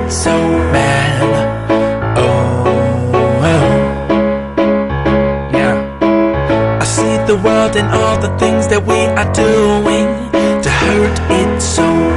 so mad. Oh, well. Yeah. I see the world and all the things that we are doing to hurt it so